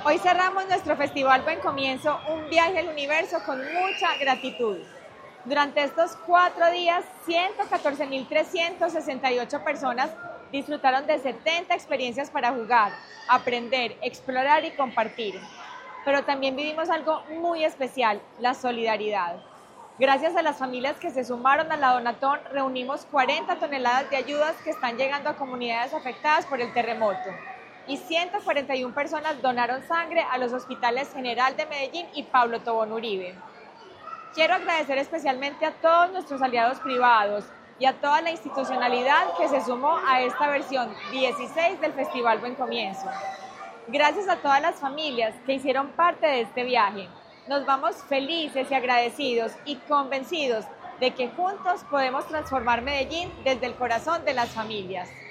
Hoy cerramos nuestro Festival Buen Comienzo, un viaje al universo con mucha gratitud. Durante estos 4 días, 114.368 personas disfrutaron de 70 experiencias para jugar, aprender, explorar y compartir. Pero también vivimos algo muy especial, la solidaridad. Gracias a las familias que se sumaron a la Donatón, reunimos 40 toneladas de ayudas que están llegando a comunidades afectadas por el terremoto. Y 141 personas donaron sangre a los hospitales General de Medellín y Pablo Tobón Uribe. Quiero agradecer especialmente a todos nuestros aliados privados y a toda la institucionalidad que se sumó a esta versión 16 del Festival Buen Comienzo. Gracias a todas las familias que hicieron parte de este viaje. Nos vamos felices y agradecidos y convencidos de que juntos podemos transformar Medellín desde el corazón de las familias.